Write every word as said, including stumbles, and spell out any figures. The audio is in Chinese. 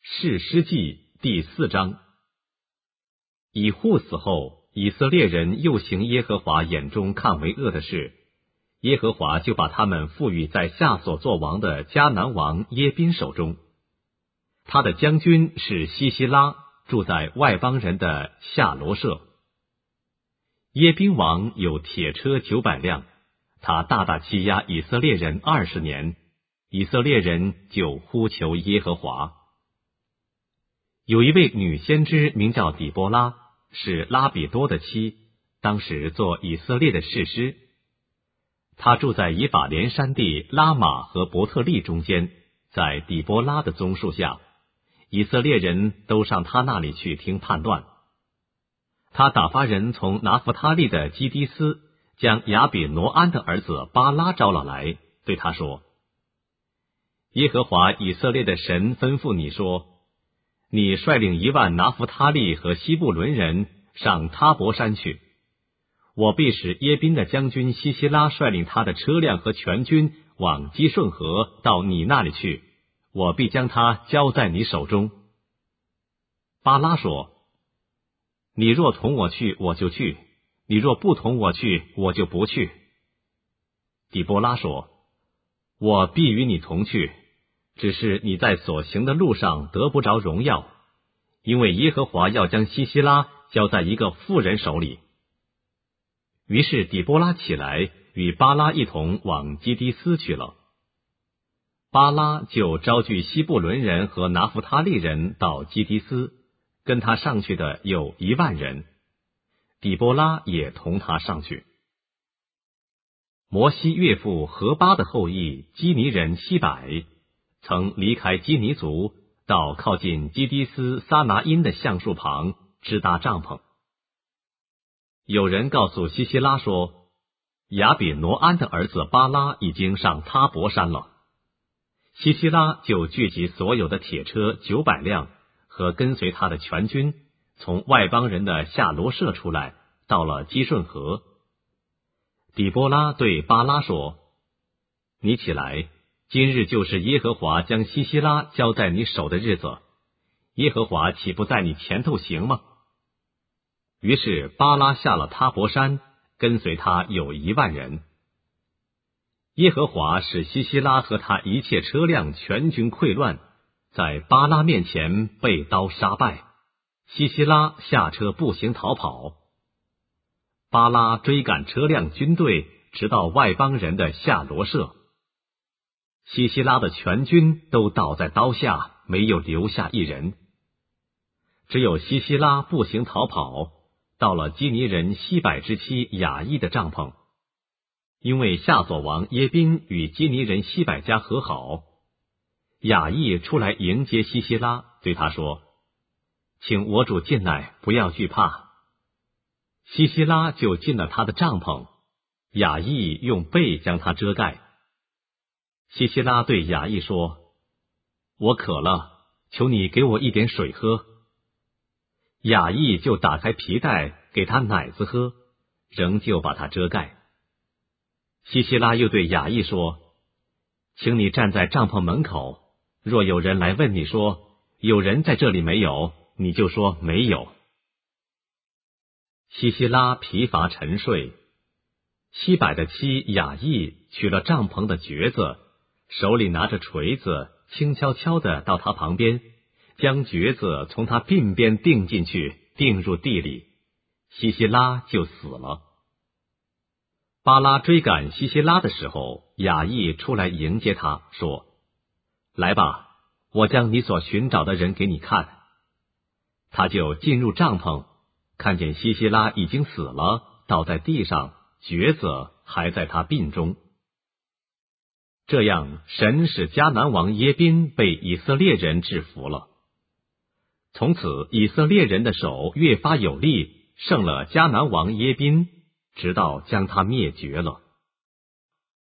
士师记第四章。以户死后，以色列人又行耶和华眼中看为恶的事，耶和华就把他们赋予在夏所作王的迦南王耶宾手中。他的将军是西西拉，住在外邦人的夏罗舍。耶宾王有铁车九百辆，他大大欺压以色列人二十年，以色列人就呼求耶和华。有一位女先知名叫底波拉，是拉比多的妻，当时做以色列的士师。她住在以法莲山地拉玛和伯特利中间，在底波拉的棕树下，以色列人都上她那里去听判断。他打发人从拿弗他利的基迪斯，将亚比挪安的儿子巴拉招了来，对他说：耶和华以色列的神吩咐你说，你率领一万拿弗他利和西布伦人上他伯山去，我必使耶宾的将军西西拉率领他的车辆和全军往基顺河到你那里去，我必将他交在你手中。巴拉说：你若同我去，我就去；你若不同我去，我就不去。底波拉说：我必与你同去，只是你在所行的路上得不着荣耀，因为耶和华要将西西拉交在一个妇人手里。于是底波拉起来，与巴拉一同往基迪斯去了。巴拉就招聚西布伦人和拿弗他利人到基迪斯，跟他上去的有一万人，底波拉也同他上去。摩西岳父何巴的后裔基尼人西百，曾离开基尼族，到靠近基迪斯撒拿因的橡树旁支搭帐篷。有人告诉西西拉说，亚比挪安的儿子巴拉已经上他伯山了。西西拉就聚集所有的铁车九百辆和跟随他的全军，从外邦人的夏罗舍出来，到了基顺河。底波拉对巴拉说：你起来，今日就是耶和华将西西拉交在你手的日子，耶和华岂不在你前头行吗？于是巴拉下了他伯山，跟随他有一万人。耶和华使西西拉和他一切车辆全军溃乱，在巴拉面前被刀杀败，西西拉下车步行逃跑。巴拉追赶车辆军队，直到外邦人的夏罗舍。西西拉的全军都倒在刀下，没有留下一人。只有西西拉步行逃跑，到了基尼人西百之妻雅意的帐篷，因为夏所王耶宾与基尼人西百家和好。雅意出来迎接西西拉，对他说：请我主进来，不要惧怕。西西拉就进了他的帐篷，雅意用被将他遮盖。西西拉对雅意说：我渴了，求你给我一点水喝。雅意就打开皮带给他奶子喝，仍旧把他遮盖。西西拉又对雅意说：请你站在帐篷门口，若有人来问你说，有人在这里没有，你就说没有。西西拉疲乏沉睡，西百的妻雅意取了帐篷的橛子，手里拿着锤子，轻悄悄地到他旁边，将橛子从他鬓边钉进去，钉入地里，西西拉就死了。巴拉追赶西西拉的时候，雅意出来迎接他，说：来吧，我将你所寻找的人给你看。他就进入帐篷，看见西西拉已经死了，倒在地上，橛子还在他鬓中。这样，神使迦南王耶宾被以色列人制服了。从此，以色列人的手越发有力，胜了迦南王耶宾，直到将他灭绝了。